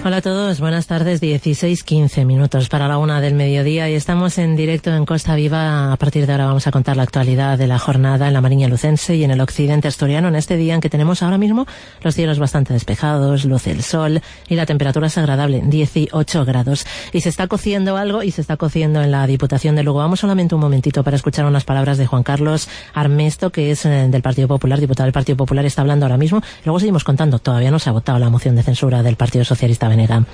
Hola a todos, buenas tardes, 16:15 minutos para la 1 del mediodía y estamos en directo en Costa Viva. A partir de ahora vamos a contar la actualidad de la jornada en la Mariña Lucense y en el occidente asturiano, en este día en que tenemos ahora mismo los cielos bastante despejados, luce el sol y la temperatura es agradable, 18 grados. Y se está cociendo algo y se está cociendo en la Diputación de Lugo. Vamos solamente un momentito para escuchar unas palabras de Juan Carlos Armesto, que es del Partido Popular, diputado del Partido Popular, está hablando ahora mismo. Luego seguimos contando, todavía no se ha votado la moción de censura del Partido Socialista Benega.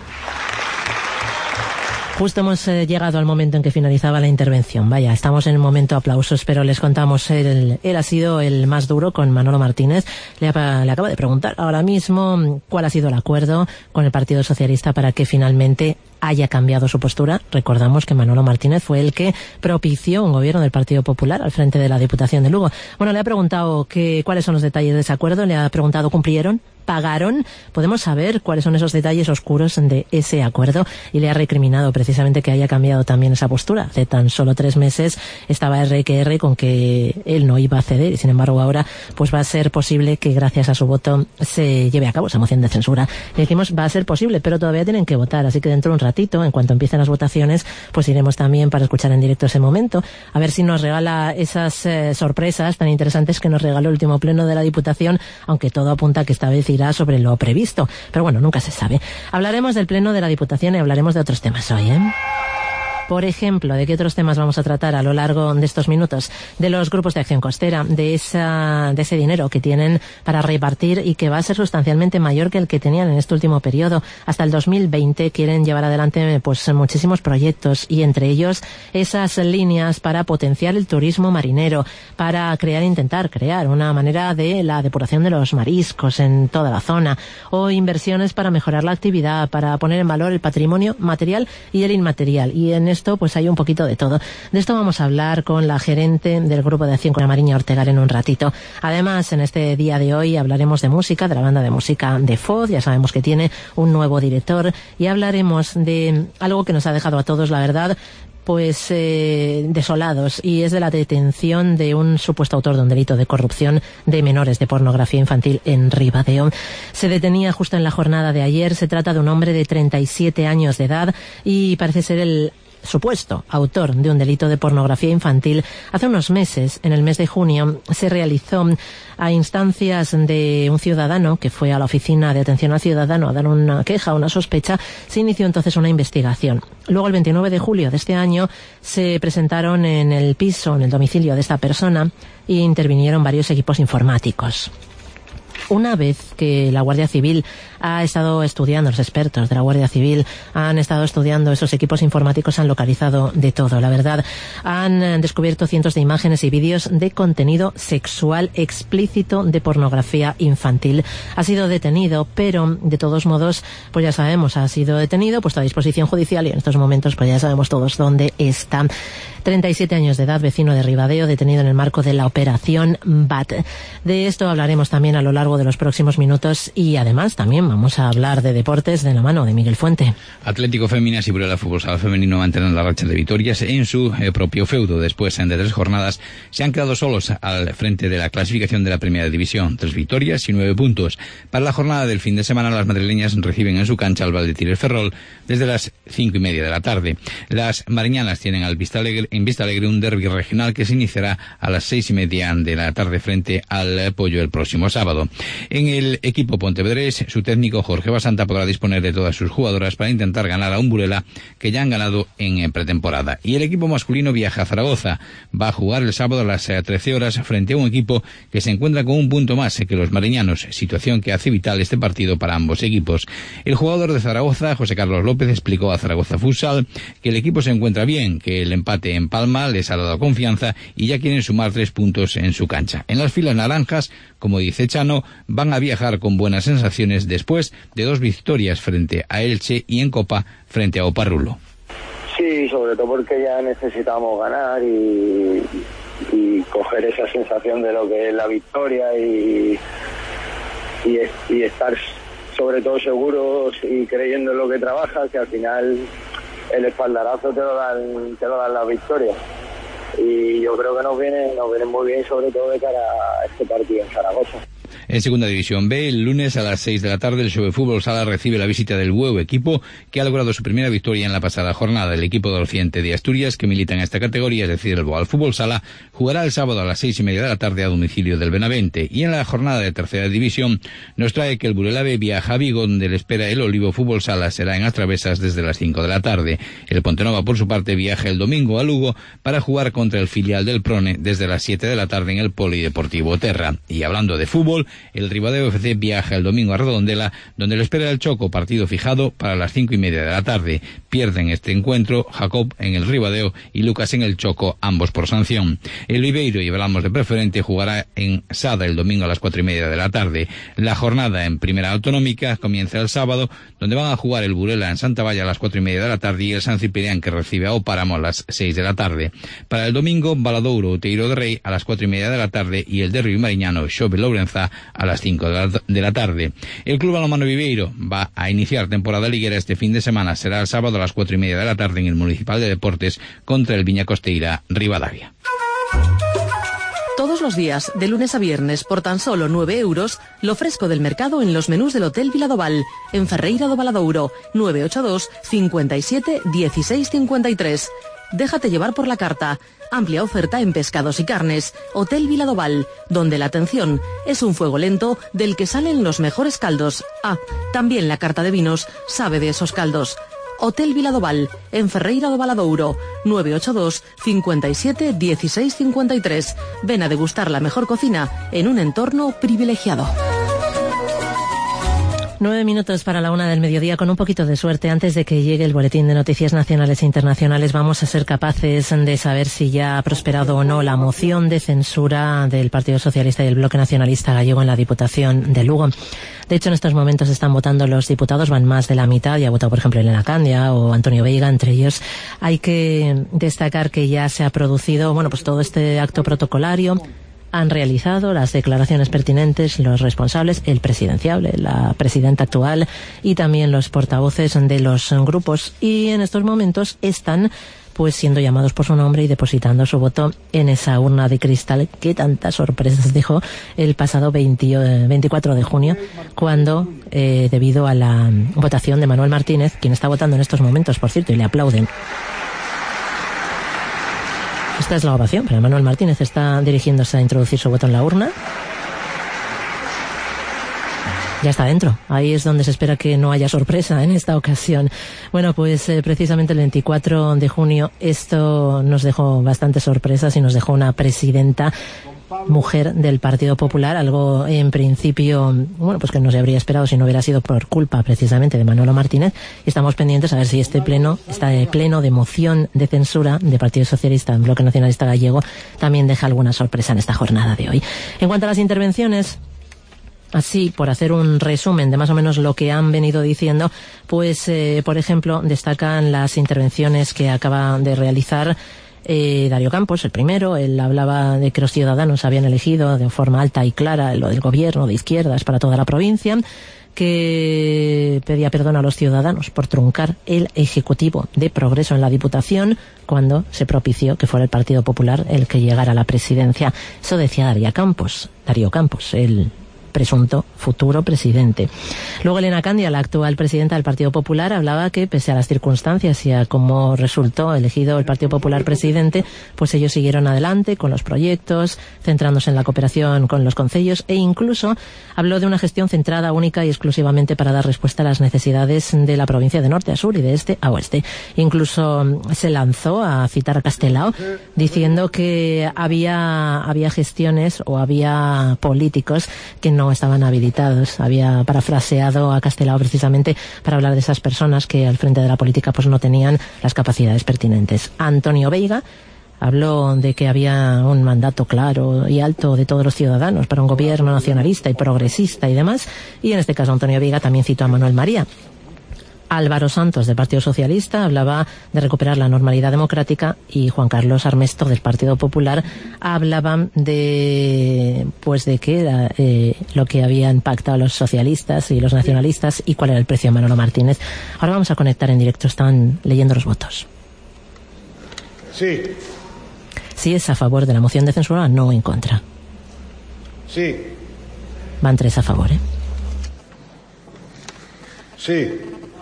Justo hemos llegado al momento en que finalizaba la intervención. Vaya, estamos en el momento aplausos, pero les contamos, él ha sido el más duro con Manolo Martínez. Le acaba de preguntar ahora mismo cuál ha sido el acuerdo con el Partido Socialista para que finalmente haya cambiado su postura. Recordamos que Manolo Martínez fue el que propició un gobierno del Partido Popular al frente de la Diputación de Lugo. Bueno, le ha preguntado cuáles son los detalles de ese acuerdo, le ha preguntado ¿cumplieron? ¿Pagaron? Podemos saber cuáles son esos detalles oscuros de ese acuerdo y le ha recriminado precisamente que haya cambiado también esa postura. Hace tan solo 3 meses estaba R con que él no iba a ceder y sin embargo ahora pues va a ser posible que gracias a su voto se lleve a cabo esa moción de censura. Le decimos va a ser posible, pero todavía tienen que votar, así que dentro de un ratito, en cuanto empiecen las votaciones, pues iremos también para escuchar en directo ese momento, a ver si nos regala esas sorpresas tan interesantes que nos regaló el último pleno de la Diputación, aunque todo apunta que esta vez sobre lo previsto, pero bueno, nunca se sabe. Hablaremos del pleno de la Diputación y hablaremos de otros temas hoy, Por ejemplo, ¿de qué otros temas vamos a tratar a lo largo de estos minutos? De los grupos de acción costera, de ese dinero que tienen para repartir y que va a ser sustancialmente mayor que el que tenían en este último periodo. Hasta el 2020 quieren llevar adelante pues muchísimos proyectos y entre ellos esas líneas para potenciar el turismo marinero, para intentar crear una manera de la depuración de los mariscos en toda la zona, o inversiones para mejorar la actividad, para poner en valor el patrimonio material y el inmaterial. Y en esto pues hay un poquito de todo. De esto vamos a hablar con la gerente del Grupo de Acción con la Mariña Ortegal en un ratito. Además, en este día de hoy hablaremos de música, de la banda de música de Foz, ya sabemos que tiene un nuevo director, y hablaremos de algo que nos ha dejado a todos, la verdad, pues desolados, y es de la detención de un supuesto autor de un delito de corrupción de menores de pornografía infantil en Ribadeo. Se detenía justo en la jornada de ayer. Se trata de un hombre de 37 años de edad y parece ser el supuesto autor de un delito de pornografía infantil. Hace unos meses, en el mes de junio, se realizó a instancias de un ciudadano que fue a la oficina de atención al ciudadano a dar una queja, una sospecha. Se inició entonces una investigación. Luego, el 29 de julio de este año, se presentaron en el piso, en el domicilio de esta persona, e intervinieron varios equipos informáticos. Una vez que la Guardia Civil ha estado estudiando, los expertos de la Guardia Civil han estado estudiando esos equipos informáticos, han localizado de todo, la verdad. Han descubierto cientos de imágenes y vídeos de contenido sexual explícito de pornografía infantil. Ha sido detenido, pero de todos modos, pues ya sabemos, ha sido detenido, puesto a disposición judicial y en estos momentos pues ya sabemos todos dónde está. 37 años de edad, vecino de Ribadeo, detenido en el marco de la Operación BAT. De esto hablaremos también a lo largo de los próximos minutos y además también vamos a hablar de deportes de la mano de Miguel Fuente. Atlético Féminas y Burela Fútbol Sala Femenino mantienen la racha de victorias en su propio feudo. Después de 3 jornadas se han quedado solos al frente de la clasificación de la Primera División. 3 victorias y 9 puntos. Para la jornada del fin de semana, las madrileñas reciben en su cancha al Valdetir Ferrol desde las 5:30 de la tarde. Las mariñanas tienen en Vista Alegre un derbi regional que se iniciará a las 6:30 de la tarde frente al Pollo el próximo sábado. En el equipo pontevedrés, su técnico Jorge Basanta podrá disponer de todas sus jugadoras para intentar ganar a un Burela que ya han ganado en pretemporada. Y el equipo masculino viaja a Zaragoza. Va a jugar el sábado a las 13 horas frente a un equipo que se encuentra con un punto más que los mariñanos, situación que hace vital este partido para ambos equipos. El jugador de Zaragoza, José Carlos López, explicó a Zaragoza Futsal que el equipo se encuentra bien, que el empate en Palma les ha dado confianza y ya quieren sumar 3 puntos en su cancha. En las filas naranjas, como dice Chano, van a viajar con buenas sensaciones después de 2 victorias frente a Elche y en Copa frente a Oparrulo. Sí, sobre todo porque ya necesitamos ganar y coger esa sensación de lo que es la victoria y estar sobre todo seguros y creyendo en lo que trabajas, que al final el espaldarazo te lo dan las victorias. Y yo creo que nos viene muy bien, sobre todo de cara a este partido en Zaragoza. En Segunda División B, el lunes a las 6 de la tarde, el Xove Fútbol Sala recibe la visita del Bueu, equipo que ha logrado su primera victoria en la pasada jornada. El equipo del Occidente de Asturias, que milita en esta categoría, es decir, el Boal Fútbol Sala, jugará el sábado a las 6:30 de la tarde a domicilio del Benavente. Y en la jornada de Tercera División nos trae que el Burela B viaja a Vigo, donde le espera el Olivo Fútbol Sala. Será en As Travesas desde las 5 de la tarde. El Pontenova, por su parte, viaja el domingo a Lugo para jugar contra el filial del Prone desde las 7 de la tarde en el Polideportivo Terra. Y hablando de fútbol, el Ribadeo FC viaja el domingo a Redondela, donde le espera el Choco, partido fijado para las 5:30 de la tarde. Pierden este encuentro Jacob en el Ribadeo y Lucas en el Choco, ambos por sanción. El Viveiro, y hablamos de Preferente, jugará en Sada el domingo a las 4:30 de la tarde. La jornada en Primera Autonómica comienza el sábado, donde van a jugar el Burela en Santa Valla a las 4:30 de la tarde y el San Ciprián, que recibe a Opáramo, a las 6 de la tarde. Para el domingo, Valadouro Outeiro de Rei a las 4:30 de la tarde y el Derbi Mariñano Xove Lourenza a las 5 de la tarde. El Club Balonmano Viveiro va a iniciar temporada liguera este fin de semana. Será el sábado a las 4:30 de la tarde en el Municipal de Deportes contra el Viña Costeira Rivadavia. Todos los días, de lunes a viernes, por tan solo 9 euros, lo fresco del mercado en los menús del Hotel Viladoval, en Ferreira do Valadouro, 982 57 16 53. Déjate llevar por la carta. Amplia oferta en pescados y carnes. Hotel Viladoval, donde la atención es un fuego lento del que salen los mejores caldos. Ah, también la carta de vinos sabe de esos caldos. Hotel Viladoval, en Ferreira do Valadouro, 982 57 16 53. Ven a degustar la mejor cocina en un entorno privilegiado. 9 minutos para la 1 del mediodía. Con un poquito de suerte, antes de que llegue el boletín de noticias nacionales e internacionales, vamos a ser capaces de saber si ya ha prosperado o no la moción de censura del Partido Socialista y del Bloque Nacionalista Gallego en la Diputación de Lugo. De hecho, en estos momentos están votando los diputados, van más de la mitad. Ya ha votado, por ejemplo, Elena Candia o Antonio Veiga, entre ellos. Hay que destacar que ya se ha producido, pues todo este acto protocolario. Han realizado las declaraciones pertinentes los responsables, el presidenciable, la presidenta actual y también los portavoces de los grupos, y en estos momentos están siendo llamados por su nombre y depositando su voto en esa urna de cristal que tantas sorpresas dejó el pasado 24 de junio, cuando debido a la votación de Manuel Martínez, quien está votando en estos momentos, por cierto, y le aplauden. Esta es la ovación, pero Manuel Martínez está dirigiéndose a introducir su voto en la urna. Ya está dentro. Ahí es donde se espera que no haya sorpresa en esta ocasión. Precisamente el 24 de junio esto nos dejó bastantes sorpresas y nos dejó una presidenta mujer del Partido Popular, algo en principio, que no se habría esperado si no hubiera sido por culpa precisamente de Manolo Martínez. Y estamos pendientes a ver si este pleno de moción de censura de Partido Socialista en Bloque Nacionalista Gallego también deja alguna sorpresa en esta jornada de hoy. En cuanto a las intervenciones, así, por hacer un resumen de más o menos lo que han venido diciendo, por ejemplo, destacan las intervenciones que acaba de realizar Darío Campos, el primero. Él hablaba de que los ciudadanos habían elegido de forma alta y clara lo del gobierno de izquierdas para toda la provincia, que pedía perdón a los ciudadanos por truncar el Ejecutivo de Progreso en la Diputación cuando se propició que fuera el Partido Popular el que llegara a la presidencia. Eso decía Darío Campos, el presunto futuro presidente. Luego Elena Candia, la actual presidenta del Partido Popular, hablaba que pese a las circunstancias y a cómo resultó elegido el Partido Popular presidente, ellos siguieron adelante con los proyectos, centrándose en la cooperación con los concellos, e incluso habló de una gestión centrada única y exclusivamente para dar respuesta a las necesidades de la provincia de norte a sur y de este a oeste. Incluso se lanzó a citar a Castelao, diciendo que había gestiones o había políticos que no estaban habilitados. Había parafraseado a Castelao precisamente para hablar de esas personas que al frente de la política no tenían las capacidades pertinentes. Antonio Veiga habló de que había un mandato claro y alto de todos los ciudadanos para un gobierno nacionalista y progresista y demás, y en este caso Antonio Veiga también citó a Manuel María. Álvaro Santos, del Partido Socialista, hablaba de recuperar la normalidad democrática, y Juan Carlos Armesto, del Partido Popular, hablaban de qué era lo que habían pactado los socialistas y los nacionalistas y cuál era el precio de Manolo Martínez. Ahora vamos a conectar en directo, están leyendo los votos. Sí. Sí es a favor de la moción de censura, no en contra. Sí. Van 3 a favor, ¿eh? Sí.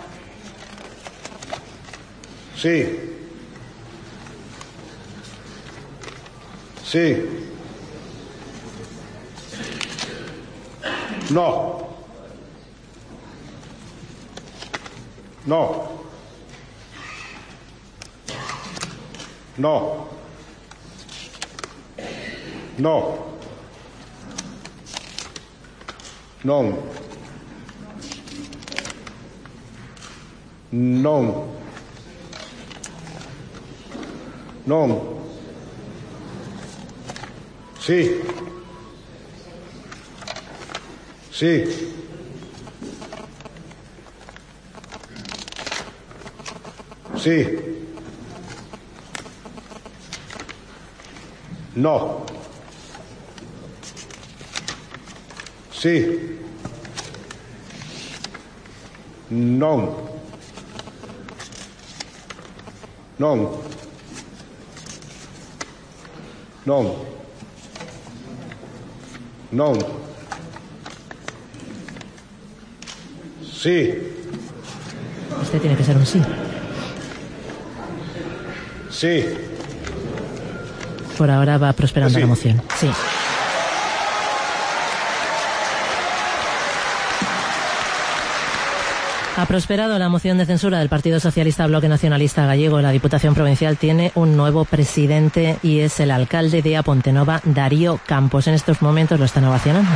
Sí. Sí. No. No. No. No. Non. Non. Non. Sì. Sì. Sì. No. Sì. Non. Non. Non. Non. Sí. Este tiene que ser un sí. Sí. Por ahora va prosperando Sí. la moción. Sí. Ha prosperado la moción de censura del Partido Socialista Bloque Nacionalista Gallego. La Diputación Provincial tiene un nuevo presidente y es el alcalde de A Pontenova, Darío Campos. En estos momentos lo están ovacionando.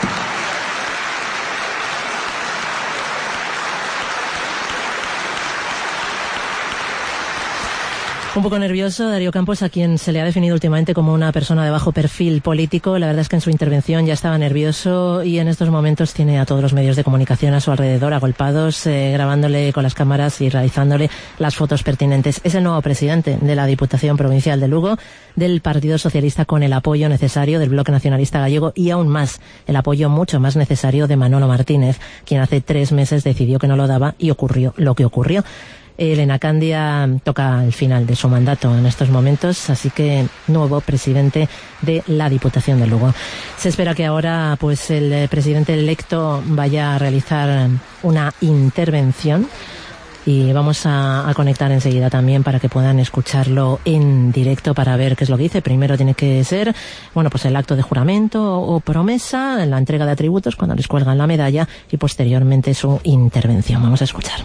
Un poco nervioso Darío Campos, a quien se le ha definido últimamente como una persona de bajo perfil político. La verdad es que en su intervención ya estaba nervioso y en estos momentos tiene a todos los medios de comunicación a su alrededor agolpados, grabándole con las cámaras y realizándole las fotos pertinentes. Es el nuevo presidente de la Diputación Provincial de Lugo, del Partido Socialista, con el apoyo necesario del Bloque Nacionalista Gallego y aún más, el apoyo mucho más necesario de Manolo Martínez, quien hace 3 meses decidió que no lo daba y ocurrió lo que ocurrió. Elena Candia toca el final de su mandato en estos momentos, así que nuevo presidente de la Diputación de Lugo. Se espera que ahora pues el presidente electo vaya a realizar una intervención y vamos a conectar enseguida también para que puedan escucharlo en directo para ver qué es lo que dice. Primero tiene que ser, bueno, pues el acto de juramento o promesa, la entrega de atributos cuando les cuelgan la medalla y posteriormente su intervención. Vamos a escuchar.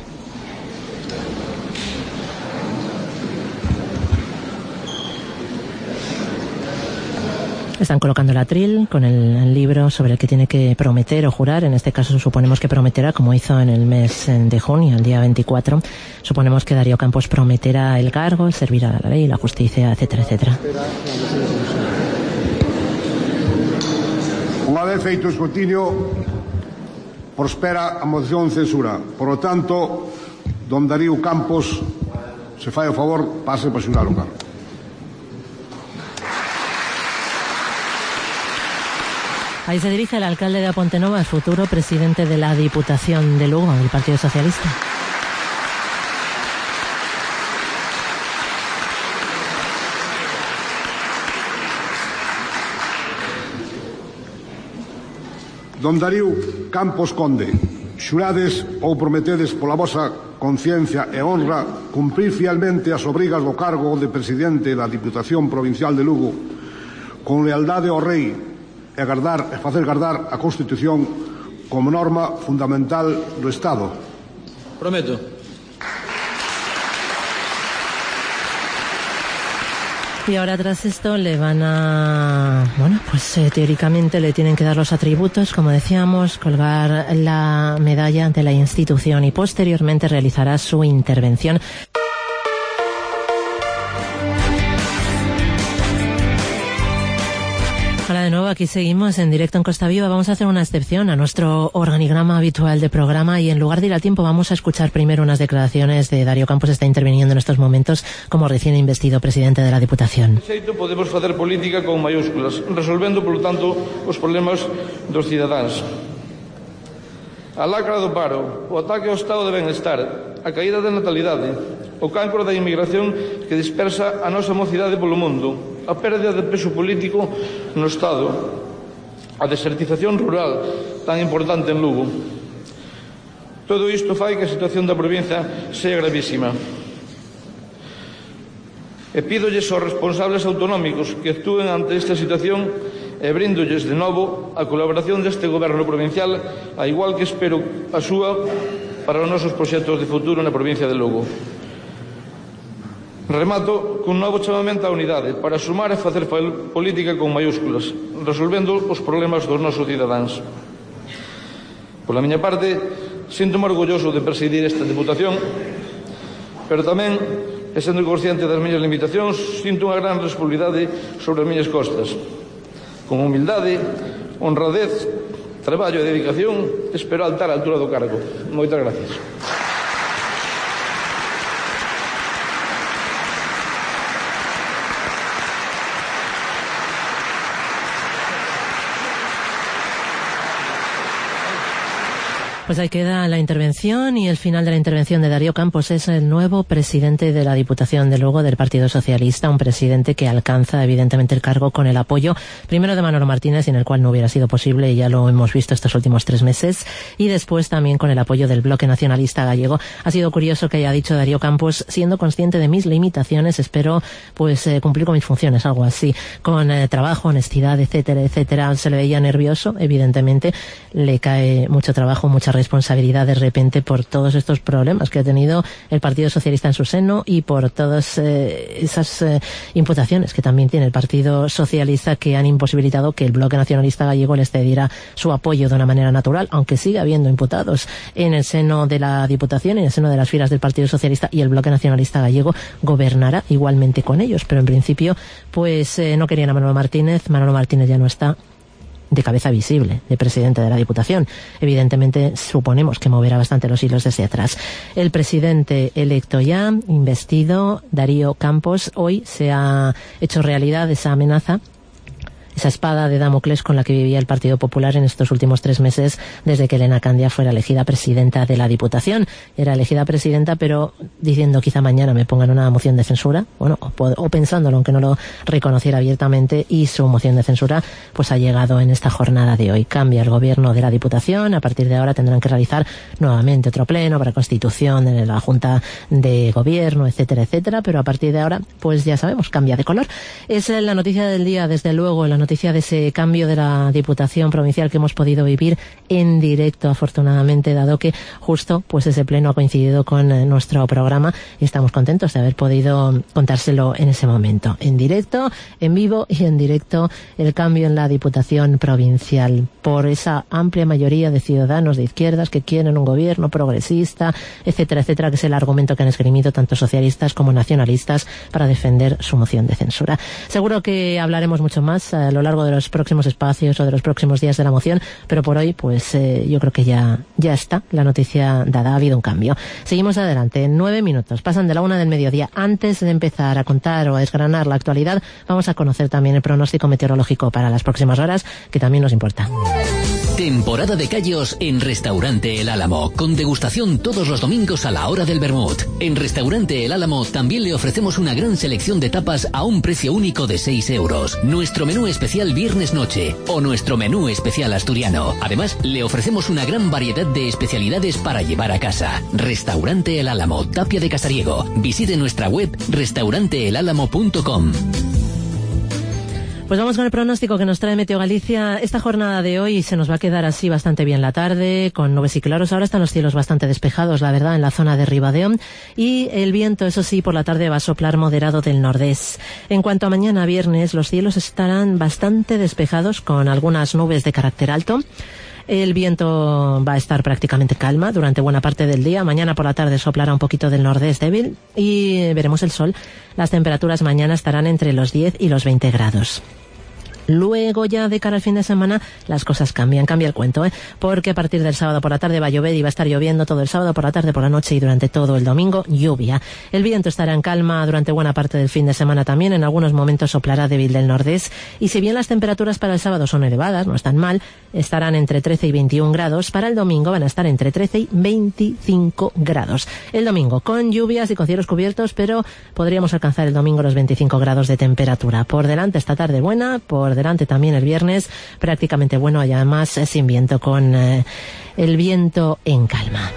Están colocando el atril con el libro sobre el que tiene que prometer o jurar. En este caso suponemos que prometerá, como hizo en el mes de junio, el día 24. Suponemos que Darío Campos prometerá el cargo, el servir a la ley, la justicia, etcétera, etcétera. Unha vez feito o escrutinio, prospera a moción de censura. Por lo tanto, don Darío Campos, se fai o favor, pase para o xurar lugar. Ahí se dirige el alcalde de A Pontenova, el futuro presidente de la Diputación de Lugo, del Partido Socialista. Don Darío Campos Conde, xurades ou prometedes pola vosa conciencia e honra cumprir fielmente as obrigas do cargo de presidente da Diputación Provincial de Lugo con lealdade ao rei e facer gardar a Constitución como norma fundamental do Estado. Prometo. Y ahora tras esto le van a, bueno, pues teóricamente le tienen que dar los atributos, como decíamos, colgar la medalla ante la institución y posteriormente realizará su intervención. Hola de nuevo, aquí seguimos en directo en Costa Viva. Vamos a hacer una excepción a nuestro organigrama habitual de programa y en lugar de ir al tiempo vamos a escuchar primero unas declaraciones de Darío Campos. Está interviniendo en estos momentos como recién investido presidente de la Diputación. De xeito podemos facer política con mayúsculas, resolvendo, polo tanto, os problemas dos cidadáns. A lacra do paro, o ataque ao estado de benestar, a caída da natalidade, o cancro da inmigración que dispersa a nosa mocidade polo mundo, a pérdida de peso político no Estado, a desertización rural tan importante en Lugo. Todo isto fai que a situación da provincia sea gravísima. E pídolles aos responsables autonómicos que actúen ante esta situación e brindolles de novo a colaboración deste goberno provincial, a igual que espero a súa para os nosos proxectos de futuro na provincia de Lugo. Remato cun novo chamamento á unidade para sumar e facer política con maiúsculas, resolvendo os problemas dos nosos cidadáns. Pola miña parte, sinto-me orgulloso de presidir esta Deputación, pero tamén, e sendo consciente das miñas limitacións, sinto unha gran responsabilidade sobre as miñas costas. Con humildade, honradez, traballo e dedicación, espero altar a altura do cargo. Moitas gracias. Pues ahí queda la intervención, y el final de la intervención de Darío Campos. Es el nuevo presidente de la Diputación de Lugo del Partido Socialista, un presidente que alcanza evidentemente el cargo con el apoyo primero de Manolo Martínez, sin el cual no hubiera sido posible, y ya lo hemos visto estos últimos 3 meses, y después también con el apoyo del Bloque Nacionalista Gallego. Ha sido curioso que haya dicho Darío Campos: siendo consciente de mis limitaciones, espero cumplir con mis funciones, algo así, con trabajo, honestidad, etcétera, etcétera. Se le veía nervioso, evidentemente, le cae mucho trabajo, mucha responsabilidad de repente por todos estos problemas que ha tenido el Partido Socialista en su seno, y por todas esas imputaciones que también tiene el Partido Socialista, que han imposibilitado que el Bloque Nacionalista Gallego les cediera su apoyo de una manera natural, aunque sigue habiendo imputados en el seno de la Diputación, en el seno de las filas del Partido Socialista, y el Bloque Nacionalista Gallego gobernará igualmente con ellos. Pero en principio no querían a Manolo Martínez. Manolo Martínez ya no está de cabeza visible, de presidente de la Diputación. Evidentemente suponemos que moverá bastante los hilos desde atrás. El presidente electo ya, investido, Darío Campos, hoy se ha hecho realidad esa amenaza, esa espada de Damocles con la que vivía el Partido Popular en estos últimos 3 meses, desde que Elena Candia fuera elegida presidenta de la Diputación. Era elegida presidenta, pero diciendo quizá mañana me pongan una moción de censura, o pensándolo, aunque no lo reconociera abiertamente, y su moción de censura pues ha llegado en esta jornada de hoy. Cambia el gobierno de la Diputación. A partir de ahora tendrán que realizar nuevamente otro pleno para constitución de la Junta de Gobierno, etcétera, etcétera, pero a partir de ahora, pues ya sabemos, cambia de color. Es la noticia del día, desde luego, la noticia de ese cambio de la Diputación Provincial que hemos podido vivir en directo, afortunadamente, dado que justo pues ese pleno ha coincidido con nuestro programa, y estamos contentos de haber podido contárselo en ese momento, en directo, en vivo y en directo, el cambio en la Diputación Provincial, por esa amplia mayoría de ciudadanos de izquierdas que quieren un gobierno progresista, etcétera, etcétera, que es el argumento que han esgrimido tanto socialistas como nacionalistas para defender su moción de censura. Seguro que hablaremos mucho más a lo largo de los próximos espacios o de los próximos días de la moción, pero por hoy pues yo creo que ya está la noticia dada. Ha habido un cambio. Seguimos adelante. 9 minutos pasan de la 1 del mediodía. Antes de empezar a contar o a desgranar la actualidad, vamos a conocer también el pronóstico meteorológico para las próximas horas, que también nos importa. Temporada de callos en Restaurante El Álamo, con degustación todos los domingos a la hora del vermut. En Restaurante El Álamo también le ofrecemos una gran selección de tapas a un precio único de 6 euros. Nuestro menú especial viernes noche o nuestro menú especial asturiano. Además, le ofrecemos una gran variedad de especialidades para llevar a casa. Restaurante El Álamo, Tapia de Casariego. Visite nuestra web restauranteelálamo.com. Pues vamos con el pronóstico que nos trae Meteo Galicia. Esta jornada de hoy se nos va a quedar así bastante bien la tarde, con nubes y claros. Ahora están los cielos bastante despejados, la verdad, en la zona de Ribadeo. Y el viento, eso sí, por la tarde va a soplar moderado del nordés. En cuanto a mañana viernes, los cielos estarán bastante despejados, con algunas nubes de carácter alto. El viento va a estar prácticamente calma durante buena parte del día. Mañana por la tarde soplará un poquito del nordés débil y veremos el sol. Las temperaturas mañana estarán entre los 10 y los 20 grados. Luego, ya de cara al fin de semana, las cosas cambian, cambia el cuento, porque a partir del sábado por la tarde va a llover, y va a estar lloviendo todo el sábado por la tarde, por la noche y durante todo el domingo, lluvia. El viento estará en calma durante buena parte del fin de semana también. En algunos momentos soplará débil del nordés, y si bien las temperaturas para el sábado son elevadas, no están mal, estarán entre 13 y 21 grados, para el domingo van a estar entre 13 y 25 grados. El domingo con lluvias y con cielos cubiertos, pero podríamos alcanzar el domingo los 25 grados de temperatura. Por delante esta tarde buena, por delante también el viernes, prácticamente bueno y además sin viento, con el viento en calma.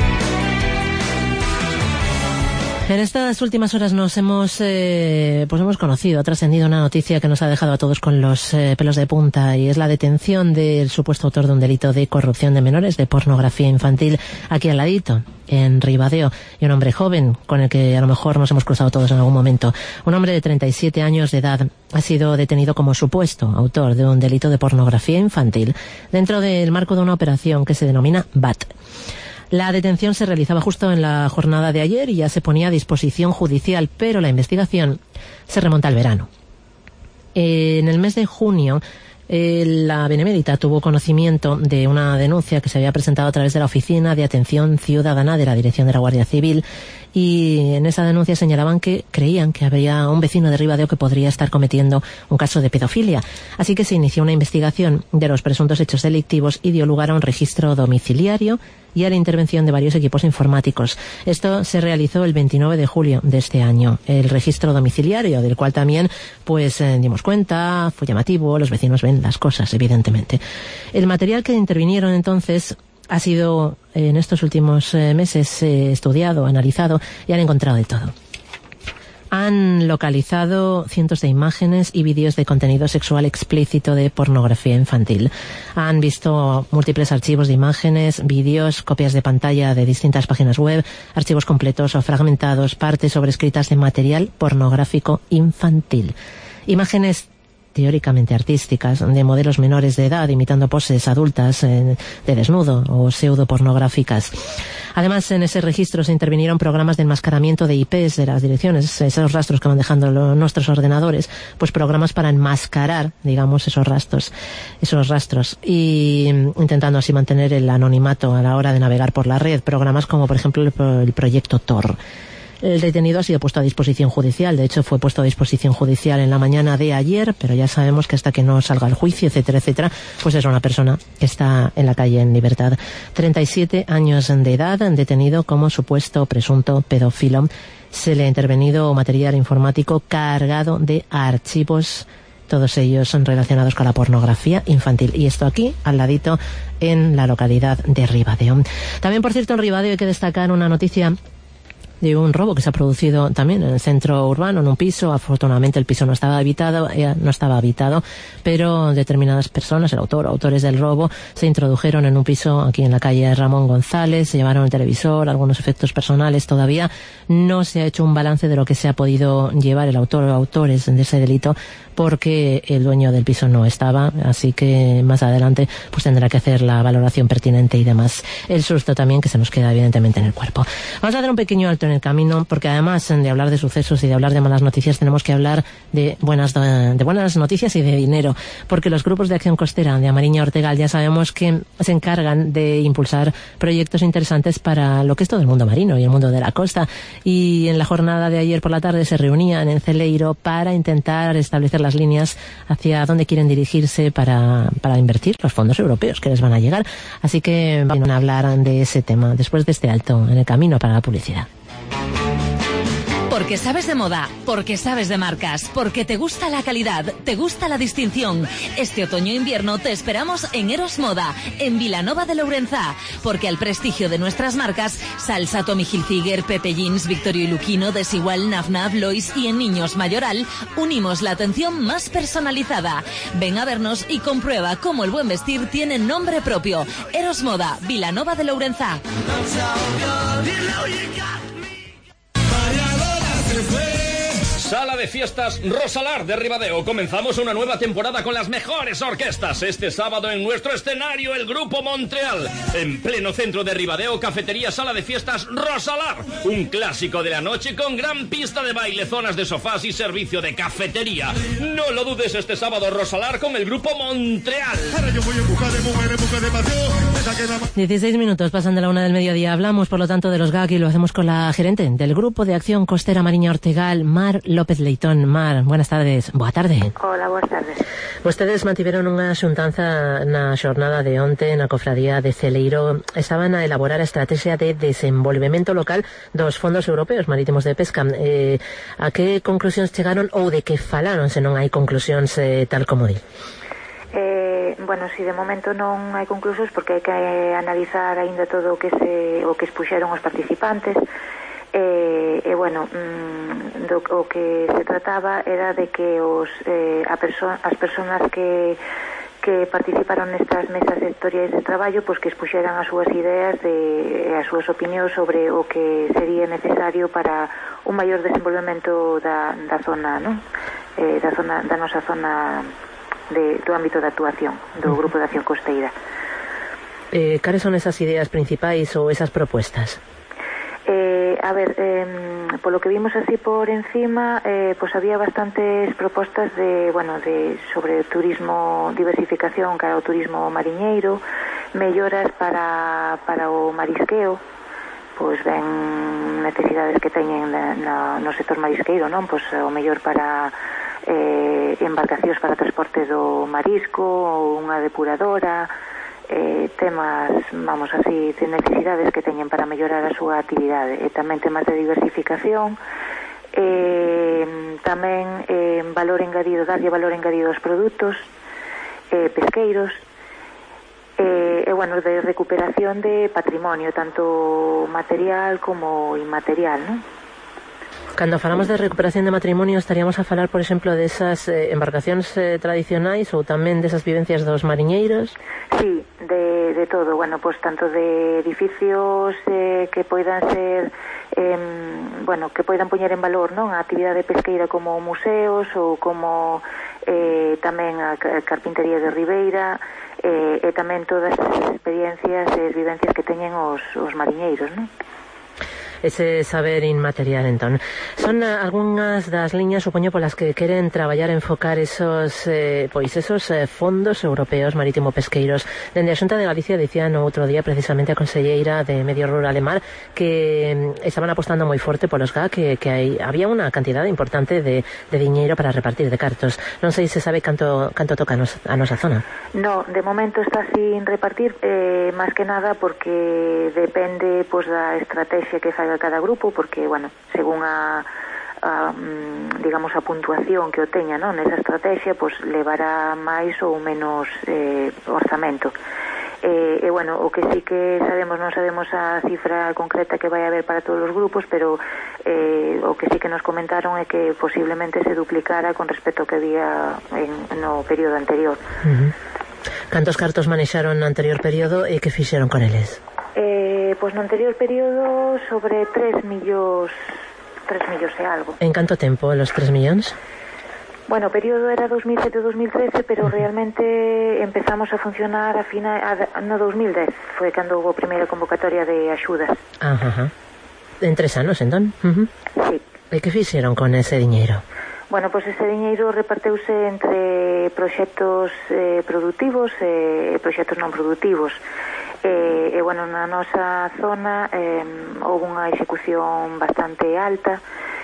En estas últimas horas nos hemos conocido, ha trascendido una noticia que nos ha dejado a todos con los pelos de punta, y es la detención del supuesto autor de un delito de corrupción de menores, de pornografía infantil, aquí al ladito, en Ribadeo, y un hombre joven con el que a lo mejor nos hemos cruzado todos en algún momento. Un hombre de 37 años de edad ha sido detenido como supuesto autor de un delito de pornografía infantil dentro del marco de una operación que se denomina BAT. La detención se realizaba justo en la jornada de ayer y ya se ponía a disposición judicial, pero la investigación se remonta al verano. En el mes de junio, la Benemérita tuvo conocimiento de una denuncia que se había presentado a través de la Oficina de Atención Ciudadana de la Dirección de la Guardia Civil, y en esa denuncia señalaban que creían que había un vecino de Ribadeo que podría estar cometiendo un caso de pedofilia. Así que se inició una investigación de los presuntos hechos delictivos y dio lugar a un registro domiciliario y a la intervención de varios equipos informáticos. Esto se realizó el 29 de julio de este año. El registro domiciliario, del cual también dimos cuenta, fue llamativo, los vecinos ven las cosas, evidentemente. El material que intervinieron entonces ha sido en estos últimos meses estudiado, analizado, y han encontrado de todo. Han localizado cientos de imágenes y vídeos de contenido sexual explícito de pornografía infantil. Han visto múltiples archivos de imágenes, vídeos, copias de pantalla de distintas páginas web, archivos completos o fragmentados, partes sobrescritas de material pornográfico infantil. Imágenes teóricamente artísticas de modelos menores de edad imitando poses adultas de desnudo o pseudopornográficas. Además, en ese registro se intervinieron programas de enmascaramiento de IPs de las direcciones, esos rastros que van dejando nuestros ordenadores, pues programas para enmascarar, digamos, esos rastros, y intentando así mantener el anonimato a la hora de navegar por la red. Programas como, por ejemplo, el proyecto Tor. El detenido ha sido puesto a disposición judicial. De hecho, fue puesto a disposición judicial en la mañana de ayer, pero ya sabemos que hasta que no salga el juicio, etcétera, etcétera, pues es una persona que está en la calle en libertad. 37 años de edad, detenido como supuesto presunto pedófilo. Se le ha intervenido material informático cargado de archivos, todos ellos son relacionados con la pornografía infantil. Y esto aquí, al ladito, en la localidad de Ribadeo. También, por cierto, en Ribadeo hay que destacar una noticia de un robo que se ha producido también en el centro urbano, en un piso. Afortunadamente el piso no estaba habitado, pero determinadas personas, autores del robo, se introdujeron en un piso aquí en la calle Ramón González, se llevaron el televisor, algunos efectos personales. Todavía no se ha hecho un balance de lo que se ha podido llevar el autor o autores de ese delito, porque el dueño del piso no estaba, así que más adelante pues tendrá que hacer la valoración pertinente y demás. El susto también que se nos queda evidentemente en el cuerpo. Vamos a hacer un pequeño alto en el camino, porque además de hablar de sucesos y de hablar de malas noticias, tenemos que hablar de buenas noticias y de dinero, porque los grupos de acción costera de Amariña Ortegal ya sabemos que se encargan de impulsar proyectos interesantes para lo que es todo el mundo marino y el mundo de la costa, y en la jornada de ayer por la tarde se reunían en Celeiro para intentar establecer las líneas hacia dónde quieren dirigirse para invertir los fondos europeos que les van a llegar. Así que van a hablar de ese tema después de este alto en el camino para la publicidad. Porque sabes de moda, porque sabes de marcas, porque te gusta la calidad, te gusta la distinción. Este otoño-invierno te esperamos en Eros Moda, en Vilanova de Lourenzá, porque al prestigio de nuestras marcas, Salsa, Tommy Hilfiger, Pepe Jeans, Victorio y Luquino, Desigual, Naf, Lois, y en Niños Mayoral, unimos la atención más personalizada. Ven a vernos y comprueba cómo el buen vestir tiene nombre propio. Eros Moda, Vilanova de Lourenzá. Sala de Fiestas Rosalar de Ribadeo. Comenzamos una nueva temporada con las mejores orquestas. Este sábado en nuestro escenario, el Grupo Montreal. En pleno centro de Ribadeo, cafetería Sala de Fiestas Rosalar. Un clásico de la noche con gran pista de baile, zonas de sofás y servicio de cafetería. No lo dudes, este sábado Rosalar con el Grupo Montreal. 16 minutos pasan de la 1 del mediodía. Hablamos, por lo tanto, de los GAC y lo hacemos con la gerente del Grupo de Acción Costera Amariña Ortegal, Mar López Leite. Leitón. Mar, buenas tardes. Boa tarde. Hola, boas tardes. Vostedes mantiveron unha xuntanza na xornada de onte na cofradía de Celeiro. Estaban a elaborar a estrategia de desenvolvemento local dos fondos europeos marítimos de pesca. A que conclusións chegaron ou de que falaron se non hai conclusións tal como di? Bueno, si de momento non hai conclusións porque hai que analizar aínda todo o que expuxeron os participantes. Bueno, o que se trataba era de que as persoas que participaron nestas mesas sectoriais de traballo pois que expuxeran as súas ideas e as súas opinións sobre o que sería necesario para un maior desenvolvemento da zona, non? Da nosa zona do ámbito de actuación do Grupo de Acción Costeira. Cales son esas ideas principais ou esas propuestas? A ver, polo que vimos así por encima, pues había bastantes propostas sobre turismo, diversificación cara ao turismo mariñeiro, melloras para o marisqueo, pois ben necesidades que teñen no sector marisqueiro, non? Pois o mellor para embarcacións para transporte do marisco ou unha depuradora, temas, vamos así, de necesidades que teñen para mellorar a súa actividade, e tamén temas de diversificación, tamén valor engadido, darlle valor engadido aos produtos pesqueiros, bueno, de recuperación de patrimonio, tanto material como inmaterial, non? Cando falamos de recuperación de matrimonio, estaríamos a falar, por exemplo, desas embarcacións tradicionais ou tamén desas vivencias dos mariñeiros? Sí, de todo, bueno, pues tanto de edificios que poidan ser que poidan poñer en valor, non, a actividade pesqueira como museos ou como tamén a carpintería de Ribeira, e tamén todas as experiencias e as vivencias que teñen os mariñeiros, non? Ese saber inmaterial, entón. Son algunhas das liñas, supoño, polas que queren traballar e enfocar esos fondos europeos marítimo-pesqueiros. Dende a Xunta de Galicia dicía no outro día precisamente a conselleira de Medio Rural e Mar que estaban apostando moi forte polos GAC, que había unha cantidade importante de diñeiro para repartir, de cartos. Non sei se sabe canto toca a nosa zona. No, de momento está sin repartir, máis que nada porque depende da estrategia que faga cada grupo, porque, bueno, según digamos, a puntuación que o teña, non, nesa estrategia, pois levará máis ou menos orzamento. Bueno, o que sí que sabemos, non sabemos a cifra concreta que vai haber para todos os grupos, pero o que sí que nos comentaron é que posiblemente se duplicara con respecto ao que había no período anterior. Cantos cartos manexaron no anterior período e que fixeron con eles? Pois no anterior período sobre 3 millóns e algo. En canto tempo los 3 millóns? Bueno, o período era 2007-2013, pero realmente empezamos a funcionar no 2010, foi cando houve a primeira convocatoria de axudas. En 3 anos, entón? Sí. E que fixeron con ese diñeiro? Bueno, pois ese diñeiro reparteuse entre proxectos productivos e proxectos non productivos. Bueno, na nosa zona houve unha execución bastante alta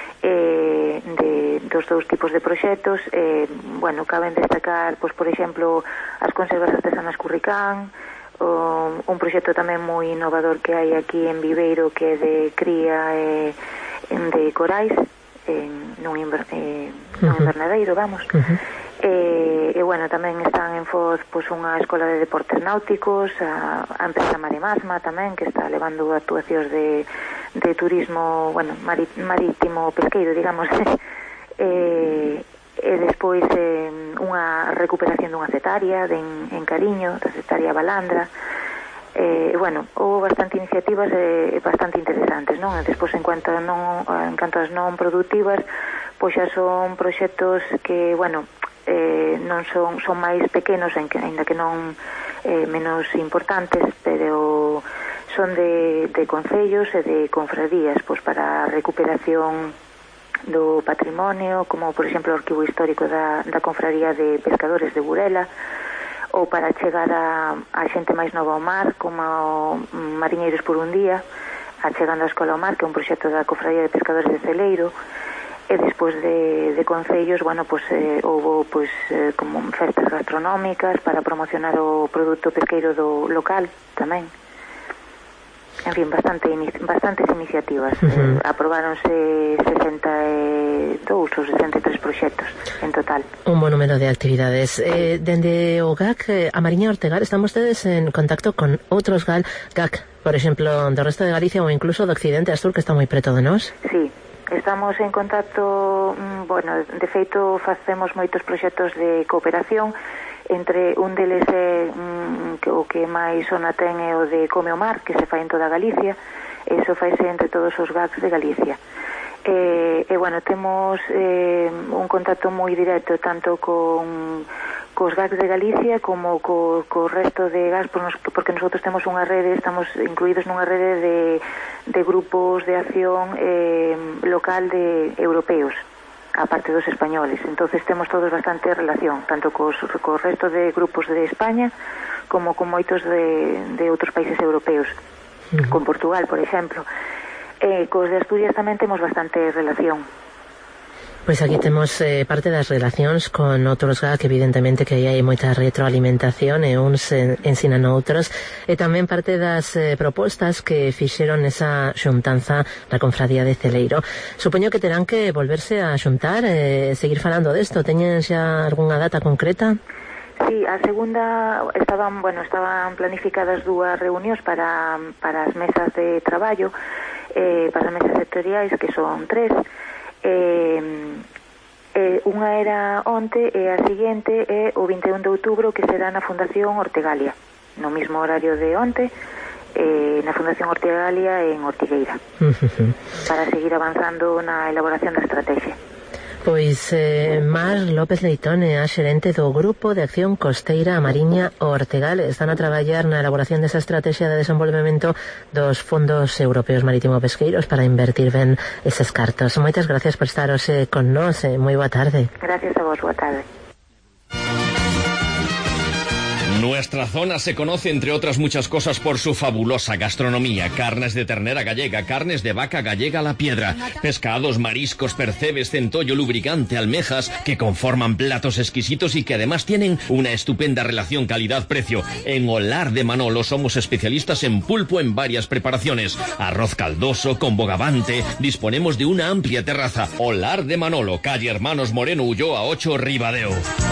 dos dous tipos de proxectos. Bueno, caben destacar, pois, por exemplo, as conservas artesanas Curricán, un proxecto tamén moi innovador que hai aquí en Viveiro, que é de cría de corais nun invernadeiro, vamos. Bueno, tamén están en Foz unha escola de deportes náuticos, a empresa Maremasma tamén, que está levando actuacións de turismo, bueno, marítimo pesqueiro, digamos. E despois unha recuperación dunha cetaria en Cariño, da cetaria Balandra. Bueno, houve bastante iniciativas bastante interesantes, non? Despois, en cuanto as non productivas, pois xa son proxectos que, bueno, non son máis pequenos, aínda que non menos importantes, pero son de concellos e de confradías, pois para a recuperación do patrimonio, como por exemplo o arquivo histórico da confraría de pescadores de Burela, ou para chegar a xente máis nova ao mar, como Mariñeiros por un día, achegando a escola ao mar, que é un proxecto da cofradía de pescadores de Celeiro. e despois de concellos, bueno, pues houve pues como festas gastronómicas para promocionar o produto pesqueiro do local tamén. En fin, bastantes iniciativas. Aprobáronse 62 ou 63 proxectos en total. Un buen número de actividades. Dende o GAC, a Mariña Ortegal, están ustedes en contacto con outros GAC, por exemplo, do resto de Galicia ou incluso do Occidente Astur, que está moi preto de nós? Sí, estamos en contacto, bueno, de feito facemos moitos proxectos de cooperación. Entre un deles o que máis sona ten é o de Come o Mar, que se fai en toda Galicia. Eso faise entre todos os GACs de Galicia. E bueno, temos un contacto moi directo tanto cos GACs de Galicia como co resto de GACs, porque nosotros temos unha rede, estamos incluídos nunha rede de grupos de acción local de europeos, aparte dos españoles. Entonces temos todos bastante relación, tanto co resto de grupos de España como con moitos de outros países europeos, con Portugal, por exemplo. Cos de Asturias tamén temos bastante relación. Pois aquí temos parte das relacións con outros GAC, evidentemente que aí hai moita retroalimentación e uns ensinan outros, e tamén parte das propostas que fixeron esa xuntanza na Confradía de Celeiro. Supoño que terán que volverse a xuntar, seguir falando desto. Teñen xa algunha data concreta? Sí, a segunda estaban planificadas 2 reunións para as mesas de traballo, para as mesas sectoriais, que son 3. Unha era onte e a seguinte é o 21 de outubro, que será na Fundación Ortegalia, no mismo horario de onte, na Fundación Ortegalia en Ortigueira, para seguir avanzando na elaboración da estrategia. Pois Mar López Leitón é a xerente do Grupo de Acción Costeira a Mariña Ortegal. Están a traballar na elaboración desa estrategia de desenvolvemento dos fondos europeos marítimo pesqueiros para invertir ben eses cartos. Moitas gracias por estar hoxe con nós. Moi boa tarde. Gracias a vos, boa tarde. Nuestra zona se conoce, entre otras muchas cosas, por su fabulosa gastronomía. Carnes de ternera gallega, carnes de vaca gallega a la piedra, pescados, mariscos, percebes, centollo, lubricante, almejas, que conforman platos exquisitos y que además tienen una estupenda relación calidad-precio. En Olar de Manolo somos especialistas en pulpo en varias preparaciones. Arroz caldoso, con bogavante. Disponemos de una amplia terraza. Olar de Manolo, calle Hermanos Moreno Ulloa 8, Ribadeo.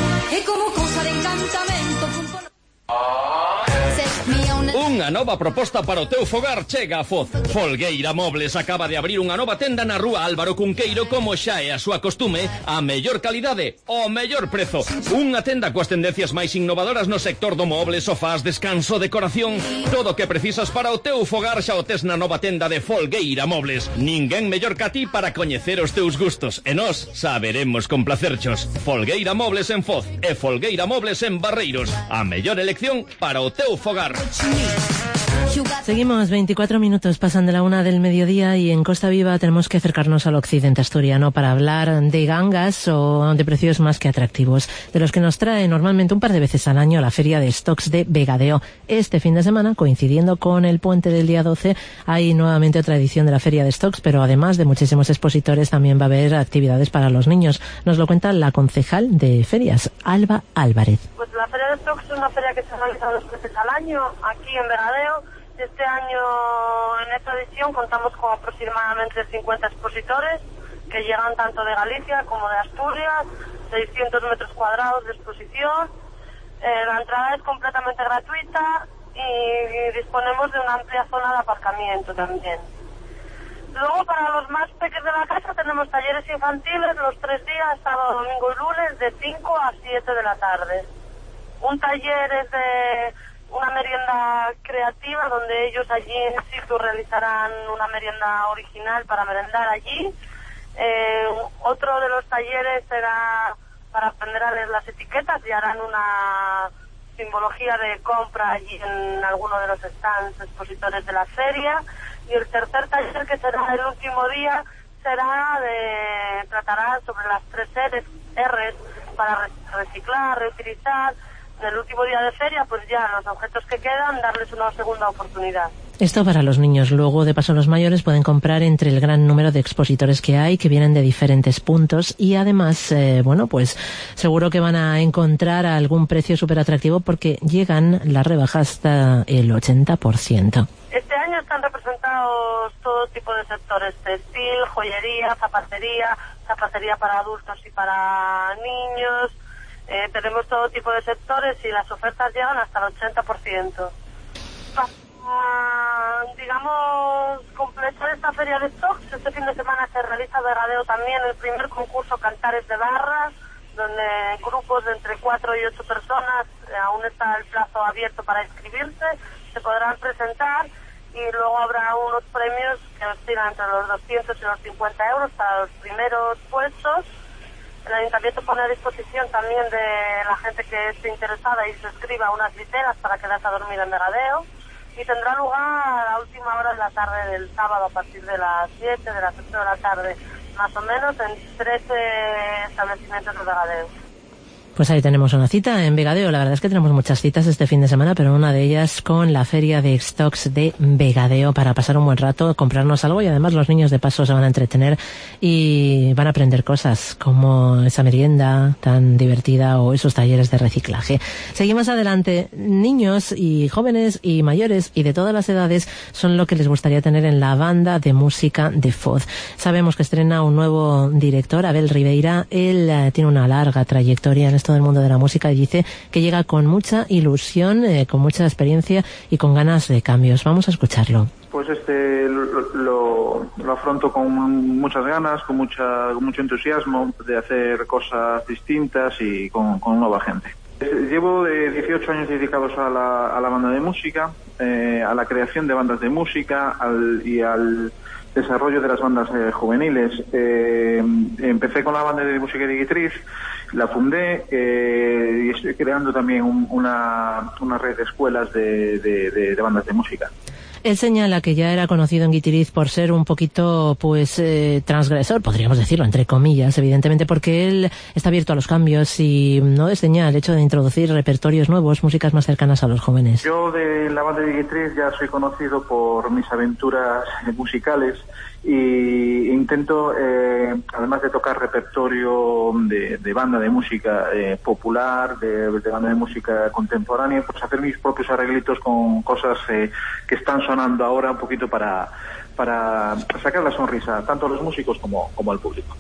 Unha nova proposta para o teu fogar chega a Foz. Folgueira Mobles acaba de abrir unha nova tenda na rúa Álvaro Cunqueiro, como xa é a súa costume, a mellor calidade, o mellor prezo. Unha tenda coas tendencias máis innovadoras no sector do moble, sofás, descanso, decoración. Todo o que precisas para o teu fogar xa o tes na nova tenda de Folgueira Mobles. Ninguén mellor que a ti para coñecer os teus gustos, e nós saberemos complacerchos. Folgueira Mobles en Foz e Folgueira Mobles en Barreiros. A mellor elección para o teu fogar. Seguimos, 24 minutos pasan de la 1 del mediodía y en Costa Viva tenemos que acercarnos al occidente asturiano para hablar de gangas o de precios más que atractivos, de los que nos trae normalmente un par de veces al año la Feria de Stocks de Vegadeo. Este fin de semana, coincidiendo con el puente del día 12, hay nuevamente otra edición de la Feria de Stocks, pero además de muchísimos expositores también va a haber actividades para los niños. Nos lo cuenta la concejal de ferias, Alba Álvarez. Pues la Feria de Stocks es una feria que se realiza 2 veces al año aquí en Vegadeo. Este año, en esta edición, contamos con aproximadamente 50 expositores que llegan tanto de Galicia como de Asturias, 600 metros cuadrados de exposición. La entrada es completamente gratuita y disponemos de una amplia zona de aparcamiento también. Luego, para los más pequeños de la casa, tenemos talleres infantiles los 3 días, sábado, domingo y lunes, de 5 a 7 de la tarde. Un taller es de una merienda creativa, donde ellos allí en situ realizarán una merienda original para merendar allí. Otro de los talleres será para aprender a leer las etiquetas y harán una simbología de compra allí en alguno de los stands expositores de la feria. Y el tercer taller, que será el último día, tratará sobre las 3 R's para reciclar, reutilizar. En el último día de feria, pues ya los objetos que quedan, darles una segunda oportunidad. Esto para los niños. Luego, de paso, los mayores pueden comprar entre el gran número de expositores que hay, que vienen de diferentes puntos, y además, pues seguro que van a encontrar algún precio súper atractivo porque llegan las rebajas hasta el 80%. Este año están representados todo tipo de sectores: textil, joyería, zapatería para adultos y para niños. Tenemos todo tipo de sectores y las ofertas llegan hasta el 80%. Digamos, completar esta feria de stocks, este fin de semana se realiza en Vegadeo también el primer concurso Cantares de Barras, donde grupos de entre 4 y 8 personas, aún está el plazo abierto para inscribirse, se podrán presentar, y luego habrá unos premios que oscilan entre los 200 y los 50 euros para los primeros puestos. El Ayuntamiento pone a disposición también de la gente que esté interesada y se inscriba unas literas para quedarse a dormir en Vegadeo. Y tendrá lugar a la última hora de la tarde del sábado, a partir de las 7, de las 8 de la tarde, más o menos, en 13 establecimientos de Vegadeo. Pues ahí tenemos una cita en Vegadeo. La verdad es que tenemos muchas citas este fin de semana, pero una de ellas con la feria de stocks de Vegadeo para pasar un buen rato, comprarnos algo, y además los niños de paso se van a entretener y van a aprender cosas como esa merienda tan divertida o esos talleres de reciclaje. Seguimos adelante. Niños y jóvenes y mayores y de todas las edades son lo que les gustaría tener en la banda de música de Foz. Sabemos que estrena un nuevo director, Abel Ribeira. Él tiene una larga trayectoria en esto del mundo de la música y dice que llega con mucha ilusión, con mucha experiencia y con ganas de cambios. Vamos a escucharlo. Pues lo afronto con muchas ganas, con mucho entusiasmo de hacer cosas distintas y con nueva gente. Llevo 18 años dedicados a la banda de música, a la creación de bandas de música y al desarrollo de las bandas juveniles. Empecé con la banda de música de Guitriz, la fundé y estoy creando también una red de escuelas de bandas de música. Él señala que ya era conocido en Guitiriz por ser un poquito, transgresor, podríamos decirlo, entre comillas, evidentemente, porque él está abierto a los cambios y no desdeña el hecho de introducir repertorios nuevos, músicas más cercanas a los jóvenes. Yo de la banda de Guitiriz ya soy conocido por mis aventuras musicales y intento, además de tocar repertorio de banda de música popular, de banda de música contemporánea, pues hacer mis propios arreglitos con cosas que están sonando ahora un poquito para sacar la sonrisa tanto a los músicos como al público.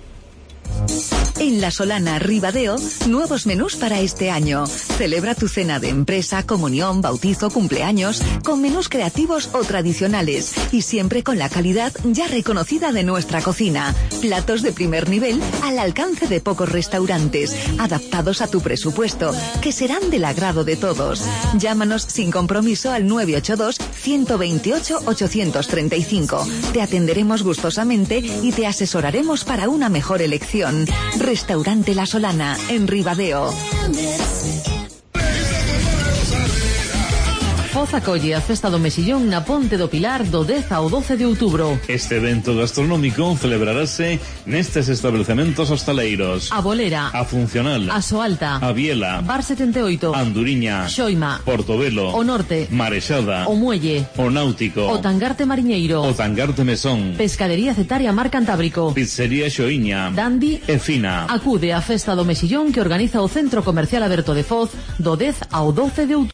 En La Solana, Ribadeo, nuevos menús para este año. Celebra tu cena de empresa, comunión, bautizo, cumpleaños, con menús creativos o tradicionales y siempre con la calidad ya reconocida de nuestra cocina. Platos de primer nivel al alcance de pocos restaurantes, adaptados a tu presupuesto, que serán del agrado de todos. Llámanos sin compromiso al 982-128-835. Te atenderemos gustosamente y te asesoraremos para una mejor elección. Restaurante La Solana, en Ribadeo. Foz acolle a Festa do Mexillón na Ponte do Pilar do 10 ao 12 de outubro. Este evento gastronómico celebrarase nestes establecementos hostaleiros: A Bolera, A Funcional, A Soalta, A Biela, Bar 78, Anduriña, Xoima, Portobelo, O Norte, Marexada, O Muelle, O Náutico, O Tangarte Mariñeiro, O Tangarte Mesón, Pescadería Cetaria Mar Cantábrico, Pizzería Xoiña, Dandy e Fina. Acude a Festa do Mexillón que organiza o Centro Comercial Aberto de Foz do 10 ao 12 de outubro.